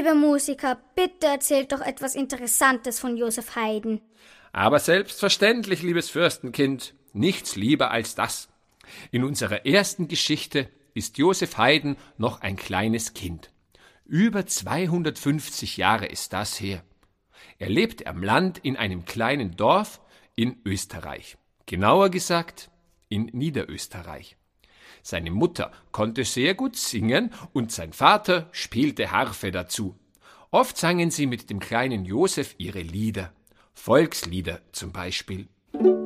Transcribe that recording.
Lieber Musiker, bitte erzählt doch etwas Interessantes von Joseph Haydn. Aber selbstverständlich, liebes Fürstenkind, nichts lieber als das. In unserer ersten Geschichte ist Joseph Haydn noch ein kleines Kind. Über 250 Jahre ist das her. Er lebt am Land in einem kleinen Dorf in Österreich. Genauer gesagt, in Niederösterreich. Seine Mutter konnte sehr gut singen und sein Vater spielte Harfe dazu. Oft sangen sie mit dem kleinen Joseph ihre Lieder, Volkslieder zum Beispiel.